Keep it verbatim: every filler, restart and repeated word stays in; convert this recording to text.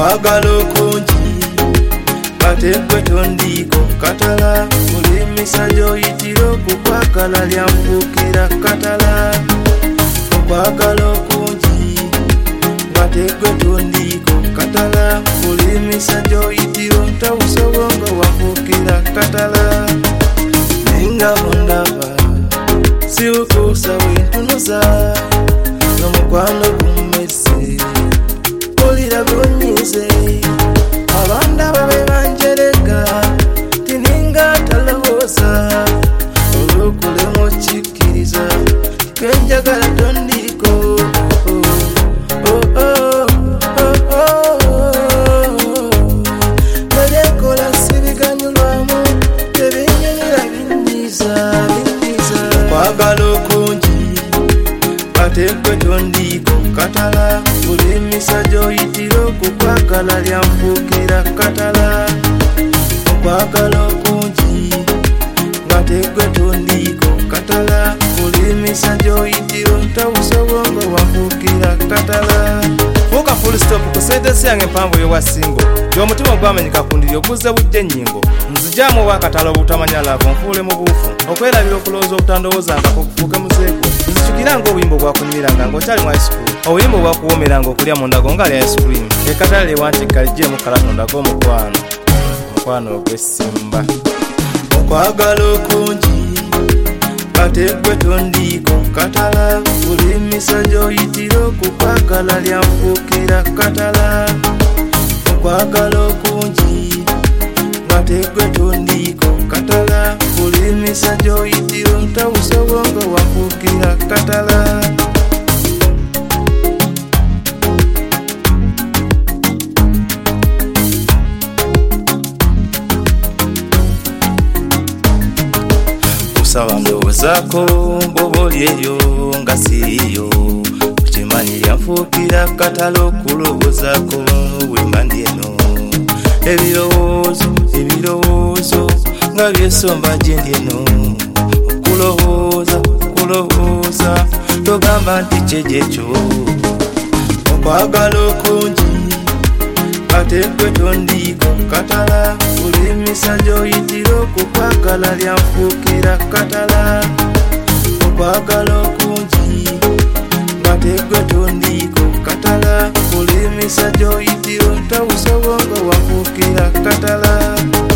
Okwagala okungi ate gwe tondiko katala kulimisa gyoyitira okukwagala lyanfuukira katala. Okwagala okungi ate gwe tondiko katala kulimisa gyoyitira ntawusobonga wanfuukira katala. Nenga bondaba siukusa wentunuza n'omukwano gummese olira gonyize abanda babe banjerega tininga talowooza olukulemu okikkiriza kenjagala tondiko nayekola sibiganyulwamu tebinyumira binyiza binyiza. Okwagala okungi ate gwe tondiko katala kulimisa gyoyitira okukwagala lyanfuukira katala. Okwagala okungi ate gwe tondiko katala kulimisa gyoyitira ntawusobonga wanfuukira katala. Fuuka full stop ku sentence yange empanvu y'owasingo gy'omutima gwamenyeka ku ndiri oguzze bujja ennyingo nzijaamu obwakatala obutamanya laavu nfuule mu buufu okwerabira okulowooza obutandowoozangako kufuuke muzeeko nzijukira ng'obuyimba obwakunyumiranga ng'okyali mu high school obuyimba obwakuwoomeranga okulya mu ndago nga ali ice cream ekatala lyewantikka lijjeemu kalatonda g'omukwano omukwano ogw'essimba. Okwagala okungi ate gwe tondiko katala kulimisa gyoyitira okukwagala lyanfuukira katala. Okwagala okungi ate gwe tondiko katala kulimisa gyoyitira ntawusobonga wanfuukira katala. Kusaba ndowoozaako bw'oba oli eyo nga siriyo okimanyi lyanfuukira katala okulowoozaako wemba ndi eno. Ebirowoozo ebirowoozo nga byesomba gye ndi eno okulowooza okulowooza togamba nti kyegyekyo. Okwagala okungi ate gwe tondiko katala kulimisa gyoyitira okukwagala lyanfuukira katala. Okwagala okungi ate gwe tondiko katala kulimisa gyoyitira ntawusobonga wanfuukira katala.